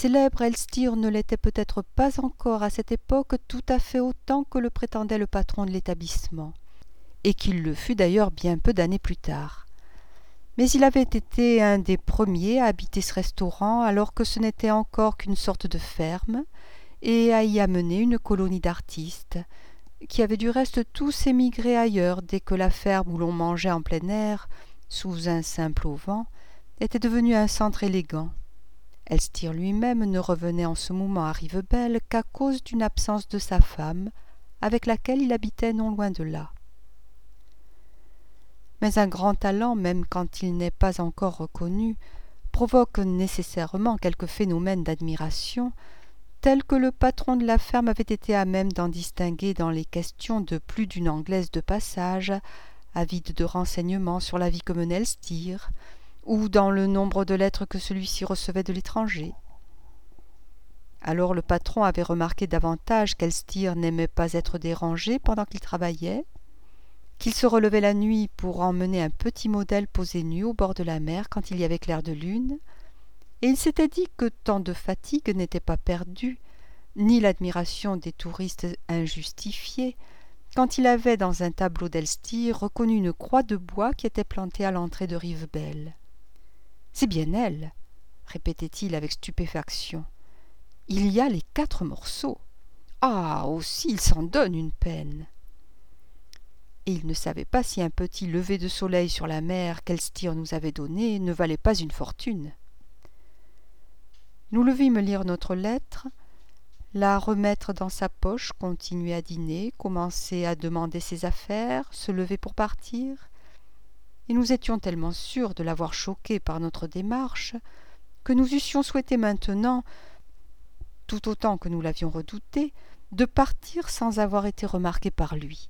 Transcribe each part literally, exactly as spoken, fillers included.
célèbre Elstir ne l'était peut-être pas encore à cette époque tout à fait autant que le prétendait le patron de l'établissement, et qu'il le fut d'ailleurs bien peu d'années plus tard. Mais il avait été un des premiers à habiter ce restaurant alors que ce n'était encore qu'une sorte de ferme, et à y amener une colonie d'artistes, qui avaient du reste tous émigré ailleurs dès que la ferme où l'on mangeait en plein air, sous un simple auvent, était devenue un centre élégant. Elstir lui-même ne revenait en ce moment à Rivebelle qu'à cause d'une absence de sa femme, avec laquelle il habitait non loin de là. Mais un grand talent, même quand il n'est pas encore reconnu, provoque nécessairement quelques phénomènes d'admiration, tels que le patron de la ferme avait été à même d'en distinguer dans les questions de plus d'une Anglaise de passage, avide de renseignements sur la vie que menait Elstir, ou dans le nombre de lettres que celui-ci recevait de l'étranger. Alors le patron avait remarqué davantage qu'Elstir n'aimait pas être dérangé pendant qu'il travaillait, qu'il se relevait la nuit pour emmener un petit modèle posé nu au bord de la mer quand il y avait clair de lune, et il s'était dit que tant de fatigue n'était pas perdue, ni l'admiration des touristes injustifiée, quand il avait dans un tableau d'Elstir reconnu une croix de bois qui était plantée à l'entrée de Rivebelle. « C'est bien elle !» répétait-il avec stupéfaction. « Il y a les quatre morceaux. Ah, aussi il s'en donne une peine !» Et il ne savait pas si un petit lever de soleil sur la mer qu'Elstir nous avait donné ne valait pas une fortune. Nous le vîmes lire notre lettre, la remettre dans sa poche, continuer à dîner, commencer à demander ses affaires, se lever pour partir, et nous étions tellement sûrs de l'avoir choqué par notre démarche que nous eussions souhaité maintenant, tout autant que nous l'avions redouté, de partir sans avoir été remarqués par lui.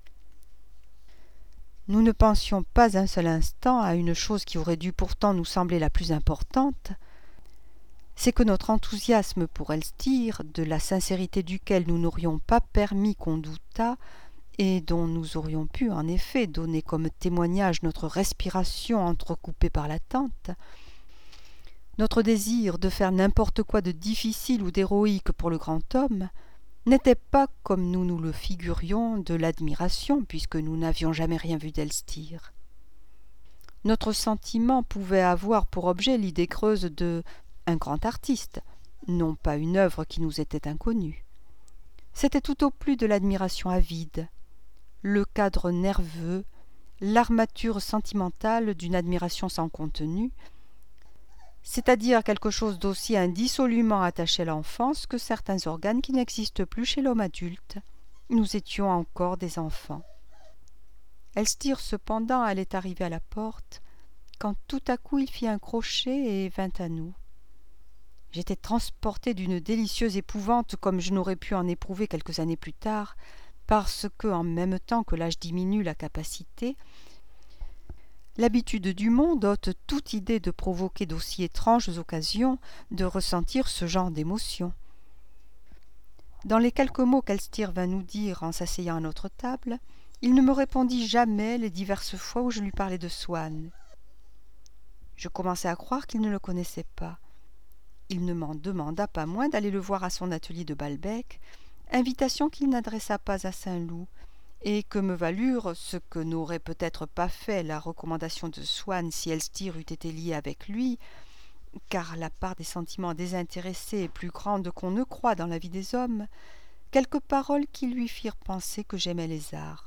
Nous ne pensions pas un seul instant à une chose qui aurait dû pourtant nous sembler la plus importante, c'est que notre enthousiasme pour Elstir, de la sincérité duquel nous n'aurions pas permis qu'on doutât, et dont nous aurions pu en effet donner comme témoignage notre respiration entrecoupée par l'attente, notre désir de faire n'importe quoi de difficile ou d'héroïque pour le grand homme, n'était pas, comme nous nous le figurions, de l'admiration, puisque nous n'avions jamais rien vu d'Elstir. Notre sentiment pouvait avoir pour objet l'idée creuse de un grand artiste, non pas une œuvre qui nous était inconnue. C'était tout au plus de l'admiration avide, le cadre nerveux, l'armature sentimentale d'une admiration sans contenu, c'est-à-dire quelque chose d'aussi indissolument attaché à l'enfance que certains organes qui n'existent plus chez l'homme adulte. Nous étions encore des enfants. Elstir, cependant, allait arriver à la porte, quand tout à coup il fit un crochet et vint à nous. J'étais transporté d'une délicieuse épouvante comme je n'aurais pu en éprouver quelques années plus tard, parce que, en même temps que l'âge diminue la capacité, l'habitude du monde ôte toute idée de provoquer d'aussi étranges occasions de ressentir ce genre d'émotion. Dans les quelques mots qu'Elstir vint nous dire en s'asseyant à notre table, il ne me répondit jamais les diverses fois où je lui parlais de Swann. Je commençai à croire qu'il ne le connaissait pas. Il ne m'en demanda pas moins d'aller le voir à son atelier de Balbec, invitation qu'il n'adressa pas à Saint-Loup, et que me valurent ce que n'aurait peut-être pas fait la recommandation de Swann si Elstir eût été lié avec lui, car la part des sentiments désintéressés est plus grande qu'on ne croit dans la vie des hommes, quelques paroles qui lui firent penser que j'aimais les arts.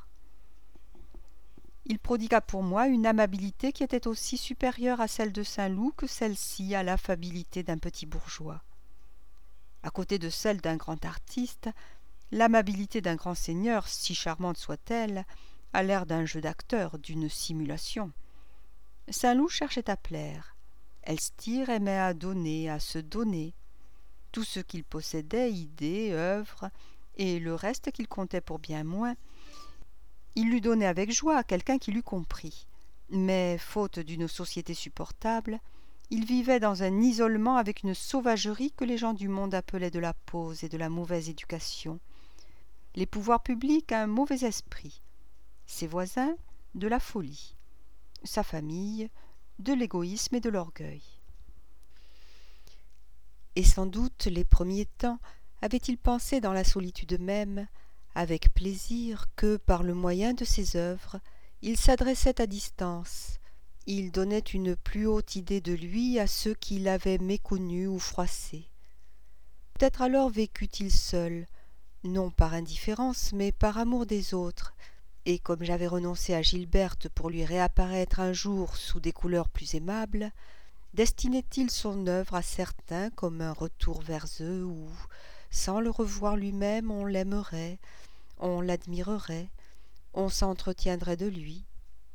Il prodigua pour moi une amabilité qui était aussi supérieure à celle de Saint-Loup que celle-ci à l'affabilité d'un petit bourgeois. À côté de celle d'un grand artiste, l'amabilité d'un grand seigneur, si charmante soit-elle, a l'air d'un jeu d'acteur, d'une simulation. Saint-Loup cherchait à plaire. Elstir aimait à donner, à se donner. Tout ce qu'il possédait, idées, œuvres, et le reste qu'il comptait pour bien moins, il l'eût donné avec joie à quelqu'un qui l'eût compris. Mais, faute d'une société supportable, il vivait dans un isolement avec une sauvagerie que les gens du monde appelaient de la pose et de la mauvaise éducation. Les pouvoirs publics un mauvais esprit, ses voisins de la folie, sa famille de l'égoïsme et de l'orgueil. Et sans doute les premiers temps avait-il pensé dans la solitude même, avec plaisir, que par le moyen de ses œuvres, il s'adressait à distance, il donnait une plus haute idée de lui à ceux qui l'avaient méconnu ou froissé. Peut-être alors vécut-il seul, non par indifférence, mais par amour des autres, et comme j'avais renoncé à Gilberte pour lui réapparaître un jour sous des couleurs plus aimables, destinait-il son œuvre à certains comme un retour vers eux où, sans le revoir lui-même, on l'aimerait, on l'admirerait, on s'entretiendrait de lui.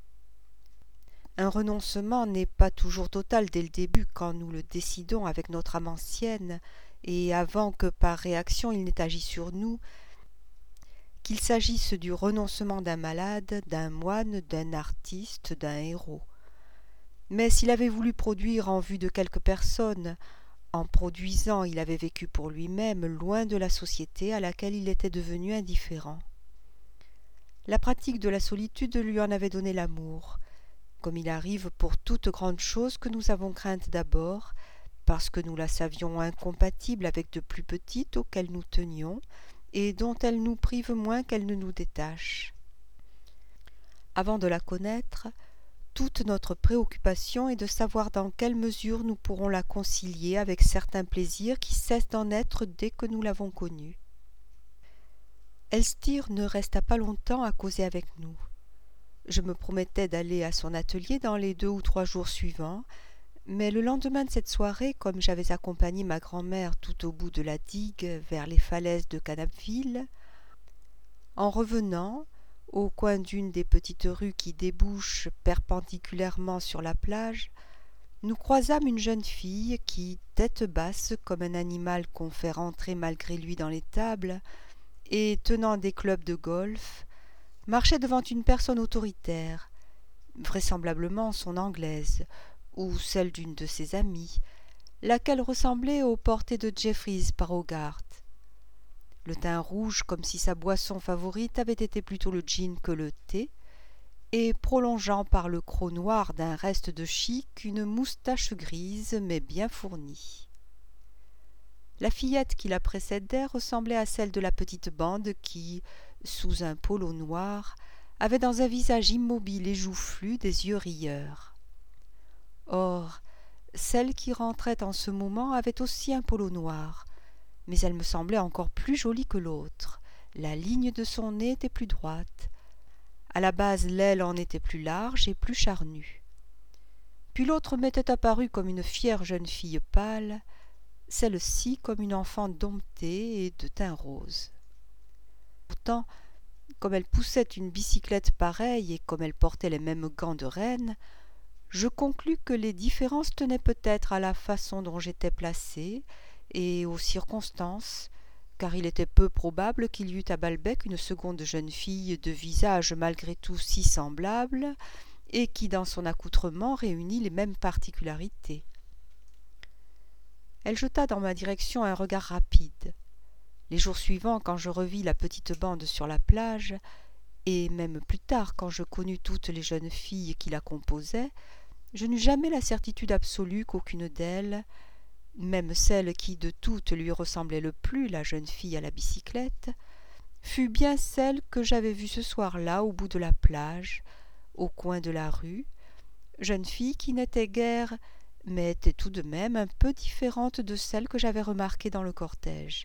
Un renoncement n'est pas toujours total dès le début quand nous le décidons avec notre âme ancienne, et avant que par réaction il n'ait agi sur nous, qu'il s'agisse du renoncement d'un malade, d'un moine, d'un artiste, d'un héros. Mais s'il avait voulu produire en vue de quelques personnes, en produisant il avait vécu pour lui-même loin de la société à laquelle il était devenu indifférent. La pratique de la solitude lui en avait donné l'amour, comme il arrive pour toute grande chose que nous avons crainte d'abord, parce que nous la savions incompatible avec de plus petites auxquelles nous tenions, et dont elle nous prive moins qu'elle ne nous détache. Avant de la connaître, toute notre préoccupation est de savoir dans quelle mesure nous pourrons la concilier avec certains plaisirs qui cessent d'en être dès que nous l'avons connue. Elstir ne resta pas longtemps à causer avec nous. Je me promettais d'aller à son atelier dans les deux ou trois jours suivants, mais le lendemain de cette soirée, comme j'avais accompagné ma grand-mère tout au bout de la digue vers les falaises de Canapville, en revenant, au coin d'une des petites rues qui débouchent perpendiculairement sur la plage, nous croisâmes une jeune fille qui, tête basse comme un animal qu'on fait rentrer malgré lui dans l'étable, et tenant des clubs de golf, marchait devant une personne autoritaire, vraisemblablement son Anglaise, ou celle d'une de ses amies, laquelle ressemblait aux portées de Jeffries par Hogarth. Le teint rouge comme si sa boisson favorite avait été plutôt le gin que le thé, et prolongeant par le croc noir d'un reste de chic une moustache grise mais bien fournie. La fillette qui la précédait ressemblait à celle de la petite bande qui, sous un polo noir, avait dans un visage immobile et joufflu des yeux rieurs. Or, celle qui rentrait en ce moment avait aussi un polo noir, mais elle me semblait encore plus jolie que l'autre. La ligne de son nez était plus droite. À la base, l'aile en était plus large et plus charnue. Puis l'autre m'était apparue comme une fière jeune fille pâle, celle-ci comme une enfant domptée et de teint rose. Pourtant, comme elle poussait une bicyclette pareille et comme elle portait les mêmes gants de reine, je conclus que les différences tenaient peut-être à la façon dont j'étais placée et aux circonstances, car il était peu probable qu'il y eût à Balbec une seconde jeune fille de visage malgré tout si semblable et qui dans son accoutrement réunit les mêmes particularités. Elle jeta dans ma direction un regard rapide. Les jours suivants, quand je revis la petite bande sur la plage, et même plus tard quand je connus toutes les jeunes filles qui la composaient, je n'eus jamais la certitude absolue qu'aucune d'elles, même celle qui de toutes lui ressemblait le plus, la jeune fille à la bicyclette, fut bien celle que j'avais vue ce soir-là au bout de la plage, au coin de la rue, jeune fille qui n'était guère, mais était tout de même un peu différente de celle que j'avais remarquée dans le cortège.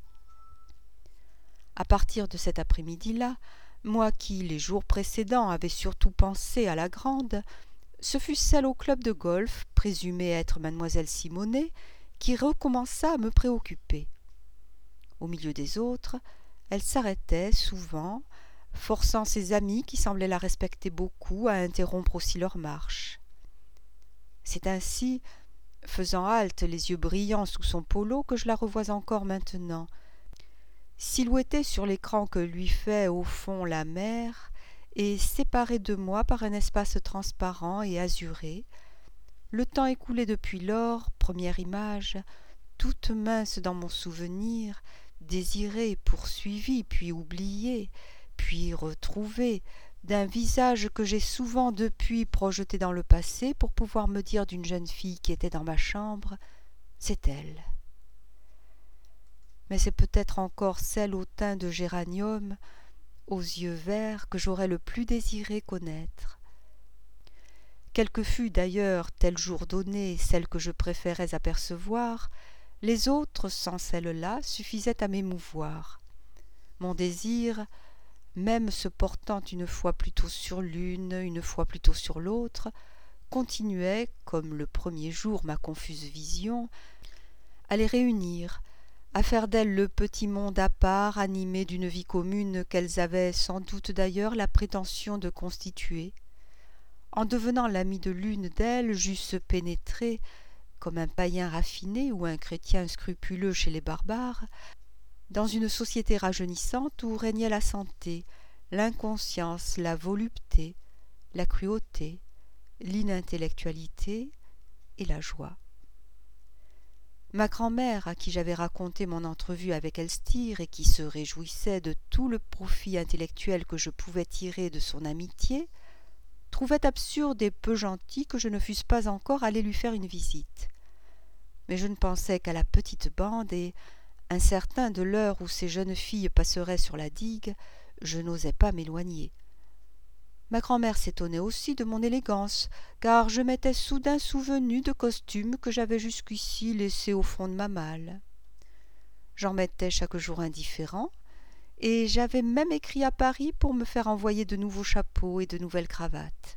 À partir de cet après-midi-là, moi qui, les jours précédents, avais surtout pensé à la grande, ce fut celle au club de golf, présumée être mademoiselle Simonet, qui recommença à me préoccuper. Au milieu des autres, elle s'arrêtait souvent, forçant ses amis qui semblaient la respecter beaucoup à interrompre aussi leur marche. C'est ainsi, faisant halte, les yeux brillants sous son polo, que je la revois encore maintenant, silhouettée sur l'écran que lui fait au fond la mer, et séparée de moi par un espace transparent et azuré, le temps écoulé depuis lors, première image, toute mince dans mon souvenir, désirée, poursuivie, puis oubliée, puis retrouvée, d'un visage que j'ai souvent depuis projeté dans le passé pour pouvoir me dire d'une jeune fille qui était dans ma chambre, c'est elle. mais c'est peut-être encore celle au teint de géranium, aux yeux verts, que j'aurais le plus désiré connaître. Quelle que fût d'ailleurs, tel jour donné, celle que je préférais apercevoir, les autres, sans celle-là, suffisaient à m'émouvoir. Mon désir, même se portant une fois plutôt sur l'une, une fois plutôt sur l'autre, continuait, comme le premier jour ma confuse vision, à les réunir, à faire d'elles le petit monde à part, animé d'une vie commune qu'elles avaient sans doute d'ailleurs la prétention de constituer. En devenant l'ami de l'une d'elles, j'eusse pénétré, comme un païen raffiné ou un chrétien scrupuleux chez les barbares, dans une société rajeunissante où régnait la santé, l'inconscience, la volupté, la cruauté, l'inintellectualité et la joie. Ma grand-mère, à qui j'avais raconté mon entrevue avec Elstir et qui se réjouissait de tout le profit intellectuel que je pouvais tirer de son amitié, trouvait absurde et peu gentil que je ne fusse pas encore allé lui faire une visite. Mais je ne pensais qu'à la petite bande et, incertain de l'heure où ces jeunes filles passeraient sur la digue, je n'osais pas m'éloigner. Ma grand-mère s'étonnait aussi de mon élégance, car je m'étais soudain souvenu de costumes que j'avais jusqu'ici laissés au fond de ma malle. J'en mettais chaque jour un différent, et j'avais même écrit à Paris pour me faire envoyer de nouveaux chapeaux et de nouvelles cravates.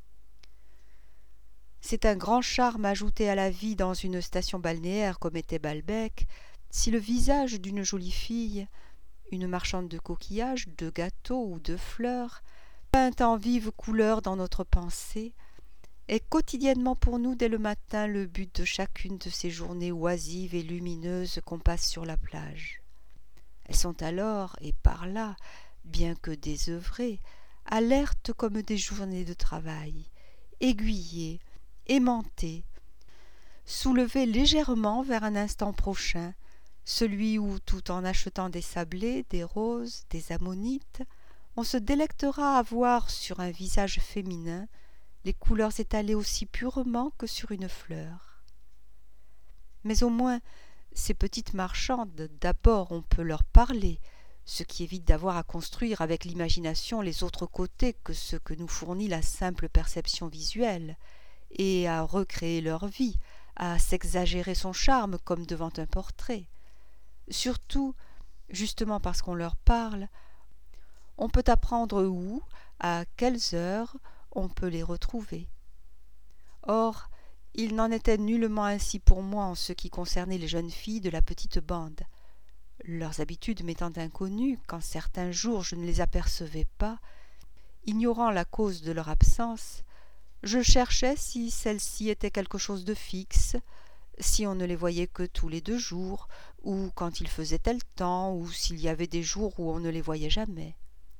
C'est un grand charme ajouté à la vie dans une station balnéaire comme était Balbec, si le visage d'une jolie fille, une marchande de coquillages, de gâteaux ou de fleurs, peinte en vives couleurs dans notre pensée, est quotidiennement pour nous dès le matin le but de chacune de ces journées oisives et lumineuses qu'on passe sur la plage. Elles sont alors, et par là, bien que désœuvrées, alertes comme des journées de travail, aiguillées, aimantées, soulevées légèrement vers un instant prochain, celui où, tout en achetant des sablés, des roses, des ammonites, on se délectera à voir sur un visage féminin les couleurs étalées aussi purement que sur une fleur. Mais au moins, ces petites marchandes, d'abord on peut leur parler, ce qui évite d'avoir à construire avec l'imagination les autres côtés que ceux que nous fournit la simple perception visuelle, et à recréer leur vie, à s'exagérer son charme comme devant un portrait. Surtout, justement parce qu'on leur parle, on peut apprendre où, à quelles heures, on peut les retrouver. Or, il n'en était nullement ainsi pour moi en ce qui concernait les jeunes filles de la petite bande. Leurs habitudes m'étant inconnues, quand certains jours je ne les apercevais pas, ignorant la cause de leur absence, je cherchais si celle-ci était quelque chose de fixe, si on ne les voyait que tous les deux jours, ou quand il faisait tel temps, ou s'il y avait des jours où on ne les voyait jamais.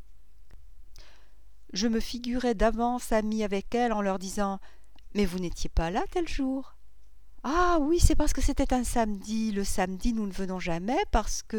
Je me figurais d'avance amie avec elles en leur disant « Mais vous n'étiez pas là tel jour ?»« Ah oui, c'est parce que c'était un samedi. Le samedi, nous ne venons jamais parce que... »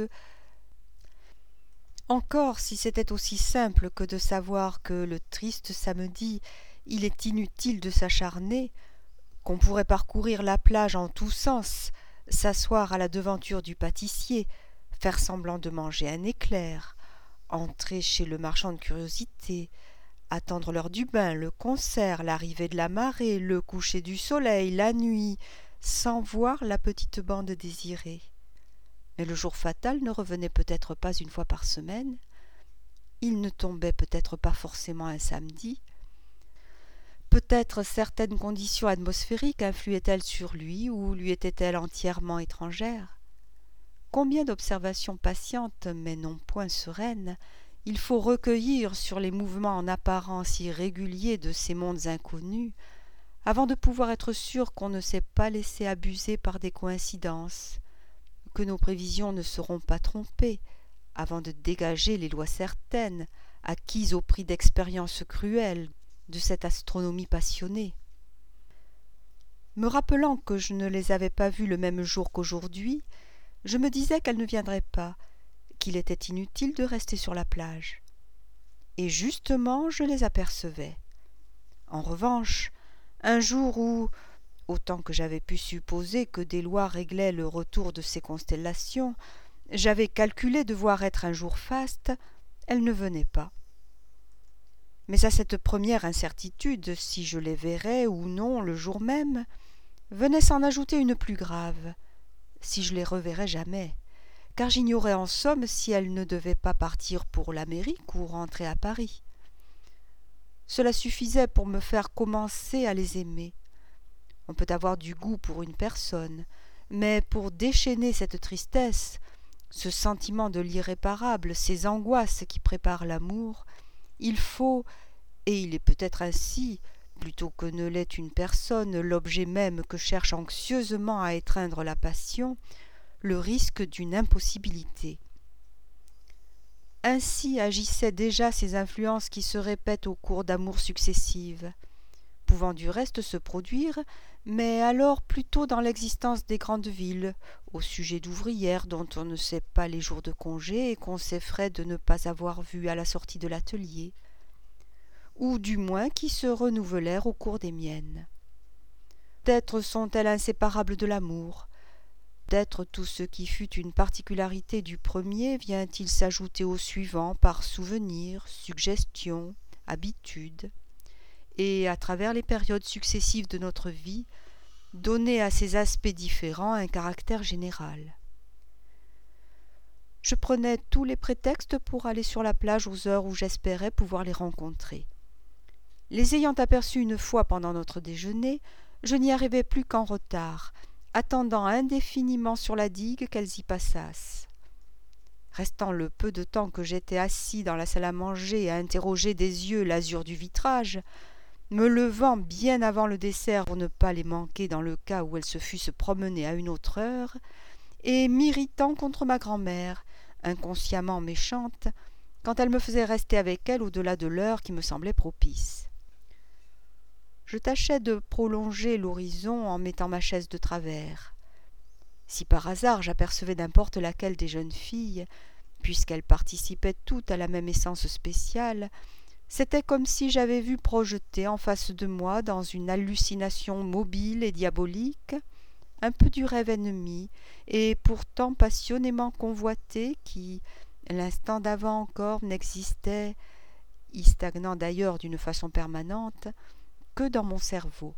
Encore, si c'était aussi simple que de savoir que le triste samedi, il est inutile de s'acharner, qu'on pourrait parcourir la plage en tous sens, s'asseoir à la devanture du pâtissier, faire semblant de manger un éclair, entrer chez le marchand de curiosités, attendre l'heure du bain, le concert, l'arrivée de la marée, le coucher du soleil, la nuit, sans voir la petite bande désirée. Mais le jour fatal ne revenait peut-être pas une fois par semaine, il ne tombait peut-être pas forcément un samedi, peut-être certaines conditions atmosphériques influaient-elles sur lui ou lui étaient-elles entièrement étrangères. Combien d'observations patientes, mais non point sereines, il faut recueillir sur les mouvements en apparence irréguliers de ces mondes inconnus, avant de pouvoir être sûr qu'on ne s'est pas laissé abuser par des coïncidences, que nos prévisions ne seront pas trompées, avant de dégager les lois certaines, acquises au prix d'expériences cruelles, de cette astronomie passionnée. Me rappelant que je ne les avais pas vues le même jour qu'aujourd'hui, je me disais qu'elles ne viendraient pas, qu'il était inutile de rester sur la plage. Et justement, je les apercevais. En revanche, un jour où, autant que j'avais pu supposer que des lois réglaient le retour de ces constellations, J'avais calculé devoir être un jour faste, elle ne venait pas. Mais à cette première incertitude, si je les verrais ou non le jour même, venait s'en ajouter une plus grave, si je les reverrais jamais, car j'ignorais en somme si elles ne devaient pas partir pour l'Amérique ou rentrer à Paris. Cela suffisait pour me faire commencer à les aimer. On peut avoir du goût pour une personne, mais pour déchaîner cette tristesse, ce sentiment de l'irréparable, ces angoisses qui préparent l'amour, il faut, et il est peut-être ainsi, plutôt que ne l'est une personne, l'objet même que cherche anxieusement à étreindre la passion, le risque d'une impossibilité. Ainsi agissaient déjà ces influences qui se répètent au cours d'amours successives, pouvant du reste se produire, mais alors plutôt dans l'existence des grandes villes, au sujet d'ouvrières dont on ne sait pas les jours de congé et qu'on s'effraie de ne pas avoir vues à la sortie de l'atelier, ou du moins qui se renouvelèrent au cours des miennes. Peut-être sont-elles inséparables de l'amour. Peut-être tout ce qui fut une particularité du premier vient-il s'ajouter au suivant par souvenir, suggestion, habitude, et à travers les périodes successives de notre vie, donner à ces aspects différents un caractère général. Je prenais tous les prétextes pour aller sur la plage aux heures où j'espérais pouvoir les rencontrer. Les ayant aperçues une fois pendant notre déjeuner, je n'y arrivais plus qu'en retard, attendant indéfiniment sur la digue qu'elles y passassent. Restant le peu de temps que j'étais assis dans la salle à manger à interroger des yeux l'azur du vitrage, me levant bien avant le dessert pour ne pas les manquer dans le cas où elles se fussent promenées à une autre heure, et m'irritant contre ma grand-mère, inconsciemment méchante, quand elle me faisait rester avec elle au-delà de l'heure qui me semblait propice. Je tâchais de prolonger l'horizon en mettant ma chaise de travers. Si par hasard j'apercevais n'importe laquelle des jeunes filles, puisqu'elles participaient toutes à la même essence spéciale, c'était comme si j'avais vu projeter en face de moi, dans une hallucination mobile et diabolique, un peu du rêve ennemi, et pourtant passionnément convoité, qui, l'instant d'avant encore, n'existait, y stagnant d'ailleurs d'une façon permanente, que dans mon cerveau.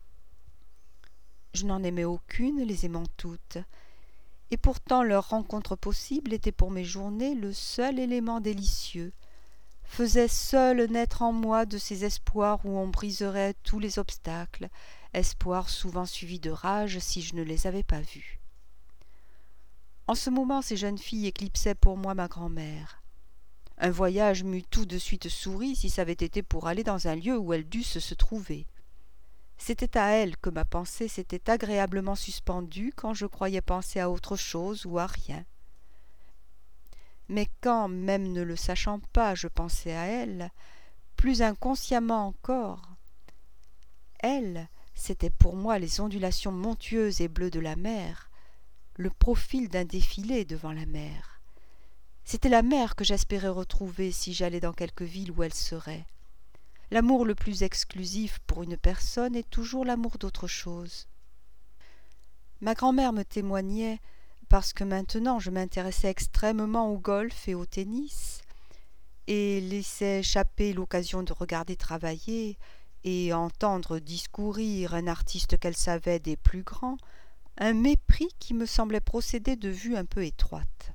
Je n'en aimais aucune, les aimant toutes, et pourtant leur rencontre possible était pour mes journées le seul élément délicieux, faisait seul naître en moi de ces espoirs où on briserait tous les obstacles, espoirs souvent suivis de rage si je ne les avais pas vus. En ce moment, ces jeunes filles éclipsaient pour moi ma grand-mère. Un voyage m'eût tout de suite souri si ça avait été pour aller dans un lieu où elles dussent se trouver. C'était à elles que ma pensée s'était agréablement suspendue quand je croyais penser à autre chose ou à rien. Mais quand, même ne le sachant pas, je pensais à elles, plus inconsciemment encore, elles, c'étaient pour moi les ondulations montueuses et bleues de la mer, le profil d'un défilé devant la mer. C'était la mer que j'espérais retrouver si j'allais dans quelque ville où elle serait. L'amour le plus exclusif pour une personne est toujours l'amour d'autre chose. Ma grand-mère me témoignait, parce que maintenant je m'intéressais extrêmement au golf et au tennis, et laissais échapper l'occasion de regarder travailler et entendre discourir un artiste qu'elle savait des plus grands, un mépris qui me semblait procéder de vues un peu étroites.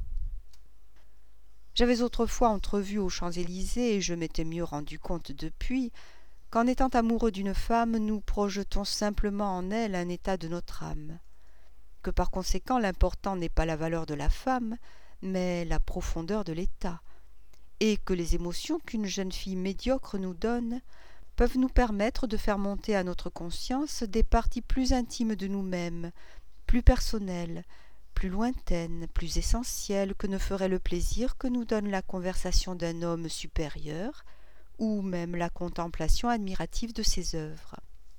J'avais autrefois entrevu aux Champs-Élysées, et je m'étais mieux rendu compte depuis, qu'en étant amoureux d'une femme, nous projetons simplement en elle un état de notre âme, que par conséquent l'important n'est pas la valeur de la femme, mais la profondeur de l'état, et que les émotions qu'une jeune fille médiocre nous donne peuvent nous permettre de faire monter à notre conscience des parties plus intimes de nous-mêmes, plus personnelles, plus lointaines, plus essentielles que ne ferait le plaisir que nous donne la conversation d'un homme supérieur, ou même la contemplation admirative de ses œuvres.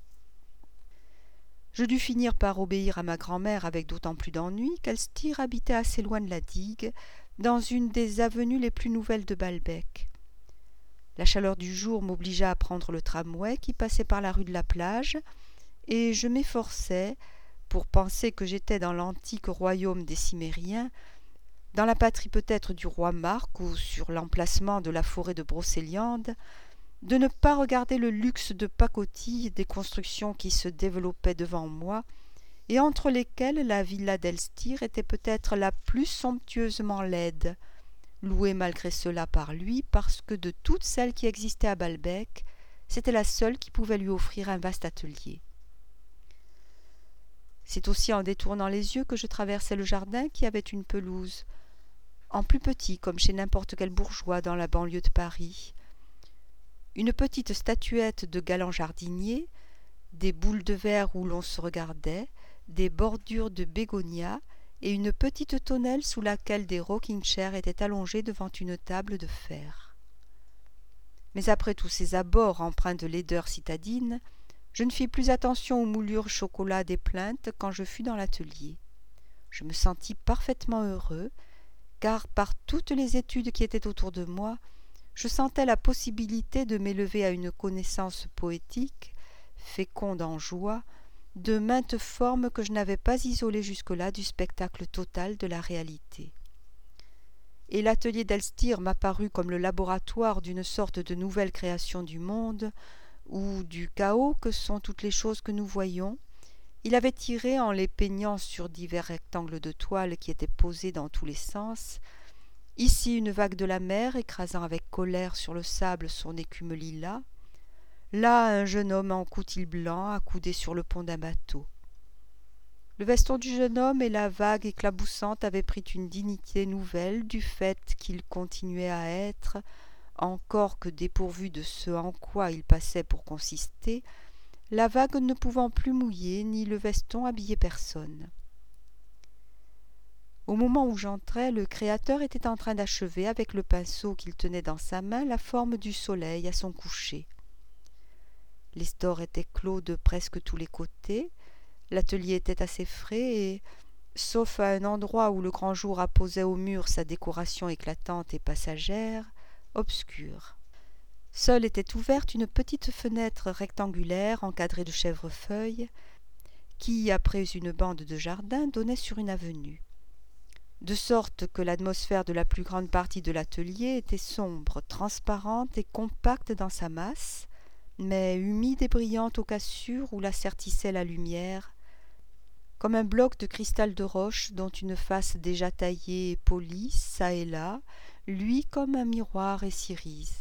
Je dus finir par obéir à ma grand-mère avec d'autant plus d'ennui qu'Elstir habitait assez loin de la digue, dans une des avenues les plus nouvelles de Balbec. La chaleur du jour m'obligea à prendre le tramway qui passait par la rue de la Plage, et je m'efforçais, pour penser que j'étais dans l'antique royaume des Cimmériens, dans la patrie peut-être du roi Marc ou sur l'emplacement de la forêt de Brocéliande, de ne pas regarder le luxe de pacotille des constructions qui se développaient devant moi, et entre lesquelles la villa d'Elstir était peut-être la plus somptueusement laide, louée malgré cela par lui, parce que de toutes celles qui existaient à Balbec, c'était la seule qui pouvait lui offrir un vaste atelier. C'est aussi en détournant les yeux que je traversai le jardin qui avait une pelouse, en plus petit comme chez n'importe quel bourgeois dans la banlieue de Paris, une petite statuette de galant jardinier, des boules de verre où l'on se regardait, des bordures de bégonias et une petite tonnelle sous laquelle des rocking chairs étaient allongés devant une table de fer. Mais après tous ces abords empreints de laideur citadine, je ne fis plus attention aux moulures chocolat des plaintes quand je fus dans l'atelier. Je me sentis parfaitement heureux, car par toutes les études qui étaient autour de moi, je sentais la possibilité de m'élever à une connaissance poétique, féconde en joie, de maintes formes que je n'avais pas isolées jusque-là du spectacle total de la réalité. Et l'atelier d'Elstir m'apparut comme le laboratoire d'une sorte de nouvelle création du monde, ou du chaos que sont toutes les choses que nous voyons. Il avait tiré, en les peignant sur divers rectangles de toile qui étaient posés dans tous les sens, ici une vague de la mer écrasant avec colère sur le sable son écume lilas, là un jeune homme en coutil blanc accoudé sur le pont d'un bateau. Le veston du jeune homme et la vague éclaboussante avaient pris une dignité nouvelle du fait qu'il continuait à être, encore que dépourvu de ce en quoi il passait pour consister, la vague ne pouvant plus mouiller ni le veston habiller personne. Au moment où j'entrais, le Créateur était en train d'achever avec le pinceau qu'il tenait dans sa main la forme du soleil à son coucher. Les stores étaient clos de presque tous les côtés, l'atelier était assez frais et, sauf à un endroit où le grand jour apposait au mur sa décoration éclatante et passagère, obscur. Seule était ouverte une petite fenêtre rectangulaire encadrée de chèvrefeuilles qui, après une bande de jardin, donnait sur une avenue. De sorte que l'atmosphère de la plus grande partie de l'atelier était sombre, transparente et compacte dans sa masse, mais humide et brillante aux cassures où la sertissait la lumière, comme un bloc de cristal de roche dont une face déjà taillée et polie, çà et là, luit comme un miroir et s'irise.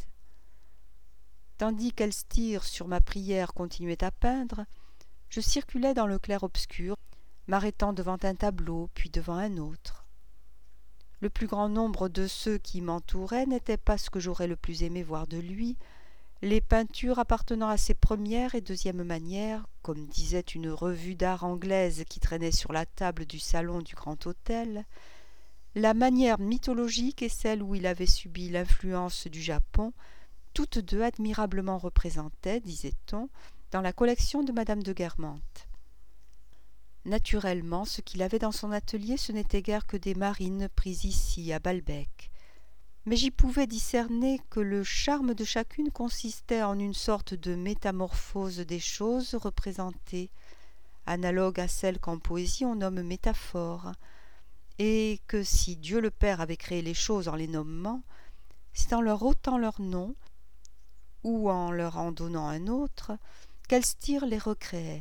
Tandis qu'Elstir, sur ma prière, continuait à peindre, je circulais dans le clair-obscur, m'arrêtant devant un tableau, puis devant un autre. Le plus grand nombre de ceux qui m'entouraient n'étaient pas ce que j'aurais le plus aimé voir de lui, les peintures appartenant à ses premières et deuxièmes manières, comme disait une revue d'art anglaise qui traînait sur la table du salon du grand hôtel, la manière mythologique et celle où il avait subi l'influence du Japon, toutes deux admirablement représentées, disait-on, dans la collection de Madame de Guermantes. Naturellement, ce qu'il avait dans son atelier, ce n'était guère que des marines prises ici, à Balbec. Mais j'y pouvais discerner que le charme de chacune consistait en une sorte de métamorphose des choses représentées, analogue à celle qu'en poésie on nomme métaphore, et que si Dieu le Père avait créé les choses en les nommant, c'est en leur ôtant leur nom, ou en leur en donnant un autre, qu'Elstir les recréait.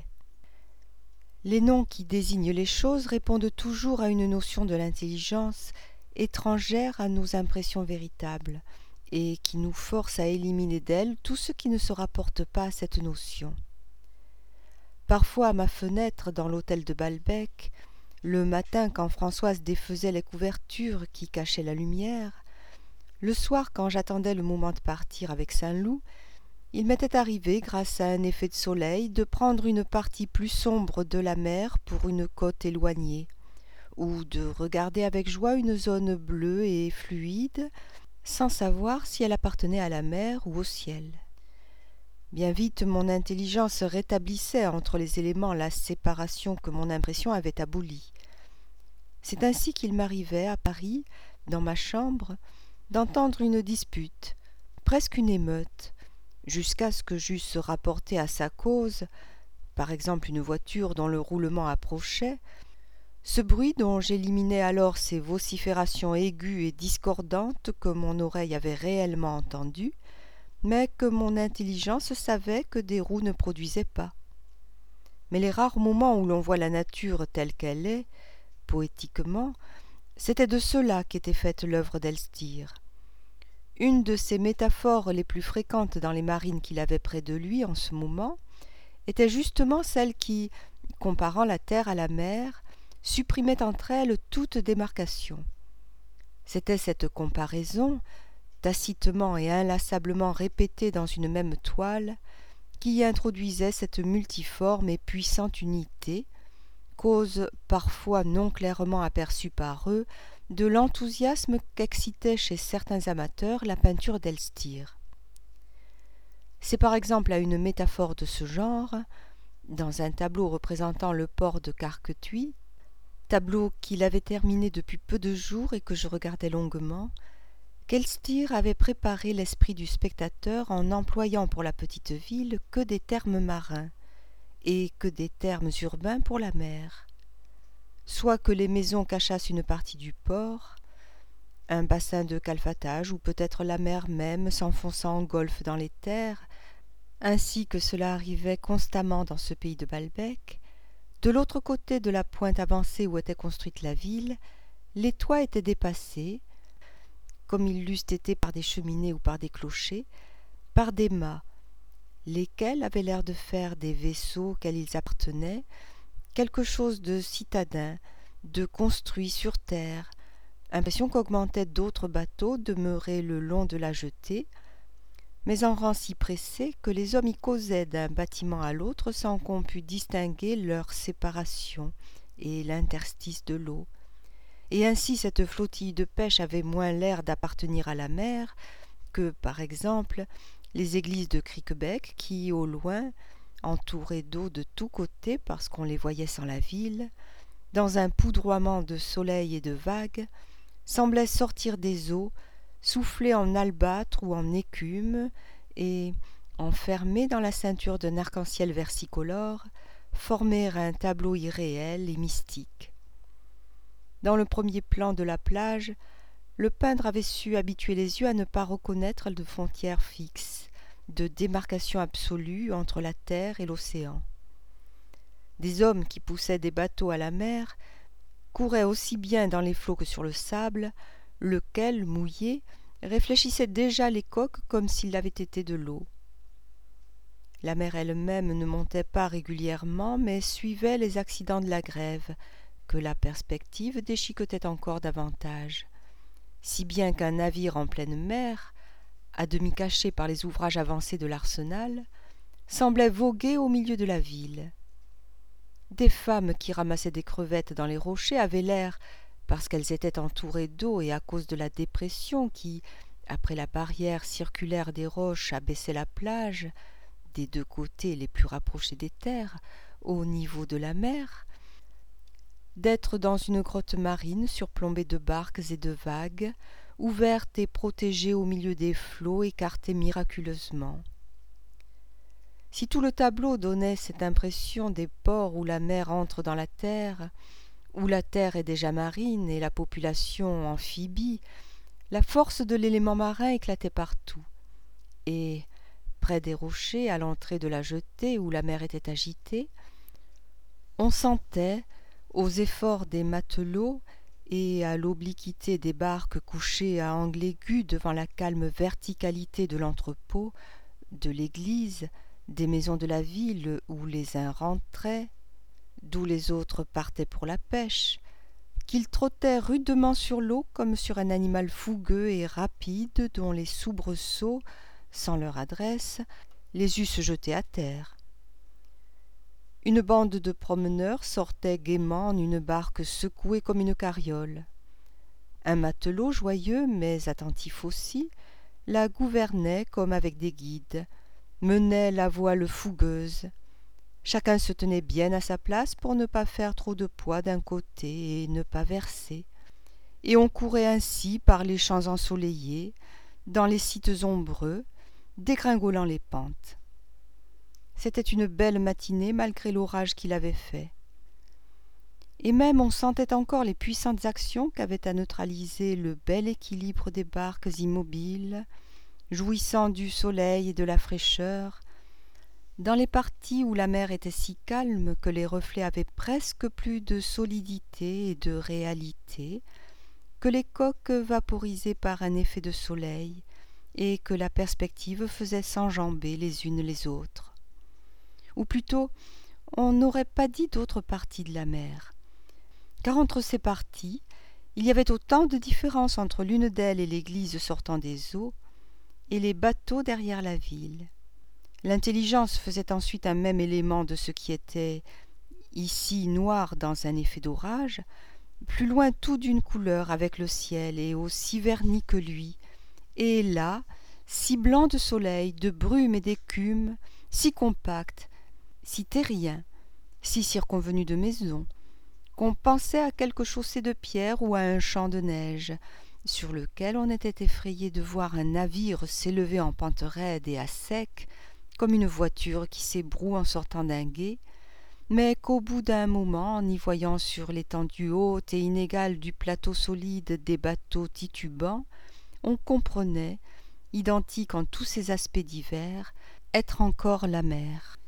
Les noms qui désignent les choses répondent toujours à une notion de l'intelligence étrangère à nos impressions véritables, et qui nous force à éliminer d'elles tout ce qui ne se rapporte pas à cette notion. Parfois à ma fenêtre dans l'hôtel de Balbec, le matin quand Françoise défaisait les couvertures qui cachaient la lumière, le soir quand j'attendais le moment de partir avec Saint-Loup, il m'était arrivé, grâce à un effet de soleil, de prendre une partie plus sombre de la mer pour une côte éloignée, ou de regarder avec joie une zone bleue et fluide, sans savoir si elle appartenait à la mer ou au ciel. Bien vite, mon intelligence rétablissait entre les éléments la séparation que mon impression avait abolie. C'est ainsi qu'il m'arrivait, à Paris, dans ma chambre, d'entendre une dispute, presque une émeute, jusqu'à ce que j'eusse rapporté à sa cause, par exemple une voiture dont le roulement approchait, Ce bruit dont j'éliminais alors ces vociférations aiguës et discordantes que mon oreille avait réellement entendues, mais que mon intelligence savait que des roues ne produisaient pas. Mais les rares moments où l'on voit la nature telle qu'elle est, poétiquement, c'était de cela qu'était faite l'œuvre d'Elstir. Une de ces métaphores les plus fréquentes dans les marines qu'il avait près de lui en ce moment était justement celle qui, comparant la terre à la mer, supprimait entre elles toute démarcation. C'était cette comparaison, tacitement et inlassablement répétée dans une même toile, qui y introduisait cette multiforme et puissante unité, cause parfois non clairement aperçue par eux de l'enthousiasme qu'excitait chez certains amateurs la peinture d'Elstir. C'est par exemple à une métaphore de ce genre, dans un tableau représentant le port de Carquetuit, tableau qu'il avait terminé depuis peu de jours et que je regardais longuement, qu'Elstir avait préparé l'esprit du spectateur en n'employant pour la petite ville que des termes marins et que des termes urbains pour la mer. Soit que les maisons cachassent une partie du port, un bassin de calfatage ou peut-être la mer même s'enfonçant en golfe dans les terres, ainsi que cela arrivait constamment dans ce pays de Balbec. De l'autre côté de la pointe avancée où était construite la ville, les toits étaient dépassés, comme ils l'eussent été par des cheminées ou par des clochers, par des mâts, lesquels avaient l'air de faire des vaisseaux auxquels ils appartenaient, quelque chose de citadin, de construit sur terre, impression qu'augmentaient d'autres bateaux demeurés le long de la jetée, mais en rang si pressé que les hommes y causaient d'un bâtiment à l'autre sans qu'on pût distinguer leur séparation et l'interstice de l'eau. Et ainsi cette flottille de pêche avait moins l'air d'appartenir à la mer que, par exemple, les églises de Criquebec qui, au loin, entourées d'eau de tous côtés parce qu'on les voyait sans la ville, dans un poudroiement de soleil et de vagues, semblaient sortir des eaux, souffler en albâtre ou en écume, et, enfermées dans la ceinture d'un arc-en-ciel versicolore, former un tableau irréel et mystique. Dans le premier plan de la plage, le peintre avait su habituer les yeux à ne pas reconnaître de frontières fixes, de démarcation absolue entre la terre et l'océan. Des hommes qui poussaient des bateaux à la mer couraient aussi bien dans les flots que sur le sable, lequel, mouillé, réfléchissait déjà les coques comme s'il avait été de l'eau. La mer elle-même ne montait pas régulièrement, mais suivait les accidents de la grève, que la perspective déchiquetait encore davantage, si bien qu'un navire en pleine mer, à demi caché par les ouvrages avancés de l'arsenal, semblait voguer au milieu de la ville. Des femmes qui ramassaient des crevettes dans les rochers avaient l'air, parce qu'elles étaient entourées d'eau et à cause de la dépression qui, après la barrière circulaire des roches, abaissait la plage, des deux côtés les plus rapprochés des terres, au niveau de la mer, d'être dans une grotte marine surplombée de barques et de vagues, ouverte et protégée au milieu des flots écartés miraculeusement. Si tout le tableau donnait cette impression des ports où la mer entre dans la terre, où la terre est déjà marine et la population amphibie, la force de l'élément marin éclatait partout, et, près des rochers, à l'entrée de la jetée où la mer était agitée, on sentait, aux efforts des matelots et à l'obliquité des barques couchées à angle aigu devant la calme verticalité de l'entrepôt, de l'église, des maisons de la ville où les uns rentraient, d'où les autres partaient pour la pêche, qu'ils trottaient rudement sur l'eau comme sur un animal fougueux et rapide dont les soubresauts, sans leur adresse, les eussent jetés à terre. Une bande de promeneurs sortait gaiement en une barque secouée comme une carriole. Un matelot joyeux, mais attentif aussi, la gouvernait comme avec des guides, menait la voile fougueuse. Chacun se tenait bien à sa place pour ne pas faire trop de poids d'un côté et ne pas verser. Et on courait ainsi par les champs ensoleillés, dans les sites ombreux, dégringolant les pentes. C'était une belle matinée malgré l'orage qu'il avait fait. et même on sentait encore les puissantes actions qu'avait à neutraliser le bel équilibre des barques immobiles, jouissant du soleil et de la fraîcheur, dans les parties où la mer était si calme que les reflets avaient presque plus de solidité et de réalité, que les coques vaporisées par un effet de soleil, et que la perspective faisait s'enjamber les unes les autres. Ou plutôt, on n'aurait pas dit d'autres parties de la mer, car entre ces parties, il y avait autant de différence entre l'une d'elles et l'église sortant des eaux, et les bateaux derrière la ville. L'intelligence faisait ensuite un même élément de ce qui était ici noir dans un effet d'orage, plus loin tout d'une couleur avec le ciel et aussi verni que lui, et là, si blanc de soleil, de brume et d'écume, si compact, si terrien, si circonvenu de maisons, qu'on pensait à quelque chaussée de pierre ou à un champ de neige, sur lequel on était effrayé de voir un navire s'élever en pente raide et à sec, comme une voiture qui s'ébroue en sortant d'un gué, mais qu'au bout d'un moment, en y voyant sur l'étendue haute et inégale du plateau solide des bateaux titubants, on comprenait, identique en tous ses aspects divers, être encore la mer.